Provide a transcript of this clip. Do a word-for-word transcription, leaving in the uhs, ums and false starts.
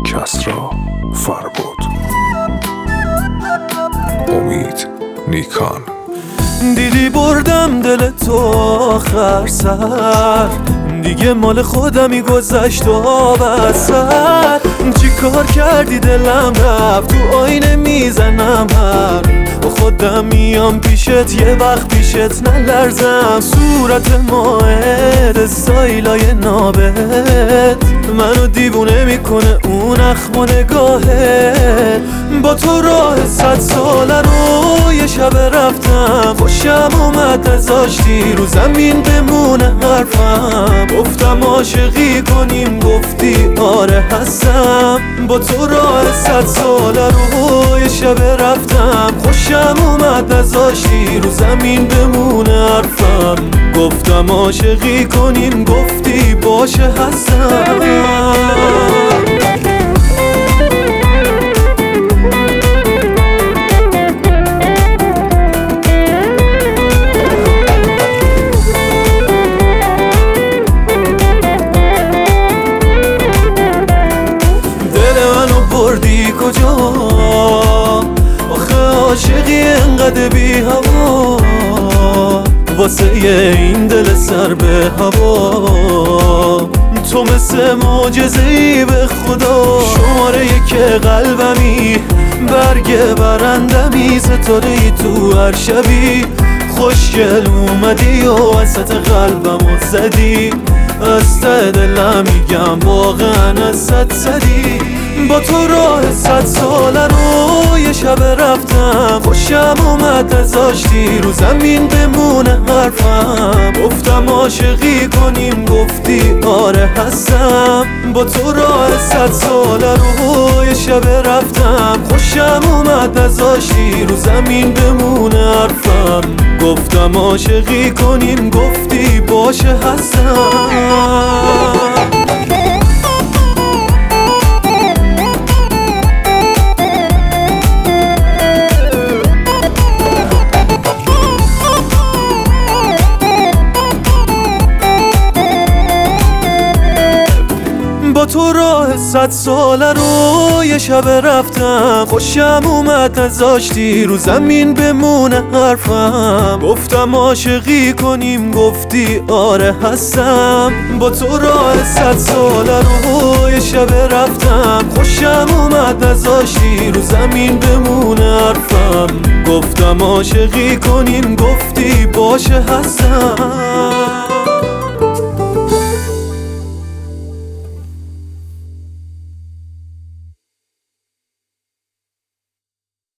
کسرا فربود. امید نیکان. دیدی بردم دل تو آخر سر، دیگه مال خودمی گذشت و بسر. چی کار کردی دلم رفت تو آینه میزنم هر با خودم میام پیشت یه وقت پیشت نلرزم. صورت ماهت استایلای نابت منو دیوونه میکنه اون اخم و نگاهت. با تو راه صد ساله رو یه شب رفتم، خوشم اومد نذاشتی رو زمین بمونه حرفم. گفتم عاشقی کنیم گفتی آره هستم. با تو راه صد ساله رو یه شب رفتم، خوشم اومد نذاشتی رو زمین بمونه حرفم. گفتم عاشقی کنیم گفتی باشه هستم. بردی کجا آخه عاشقی انقدر بی هوا، واسه این دل سر به هوا. تو مثل معجزه‌ای به خدا، شماره یک قلبمی، برگ برندمی، ستاره‌ای تو هر شبی. خوشگل اومدی و وسط قلبمو زدی، از ته دلم میگم واقعا از صد صدی. با تو راه صد ساله رو یه شب رفتم، خوشم اومد نذاشتی رو زمین بمونه حرفم. گفتم عاشقی کنیم گفتی آره هستم. با تو راه صد ساله رو یه شب رفتم، خوشم اومد نذاشتی رو زمین بمونه حرفم. گفتم عاشقی کنیم گفتی باشه هستم. با تو راه صد ساله رو یه شب رفتم، خوشم اومد نذاشتی رو زمین بمونه حرفم. گفتم عاشقی کنیم گفتی آره هستم. با تو راه صد ساله رو یه شب رفتم، خوشم اومد نذاشتی رو زمین بمونه حرفم. گفتم عاشقی کنیم گفتی باشه هستم.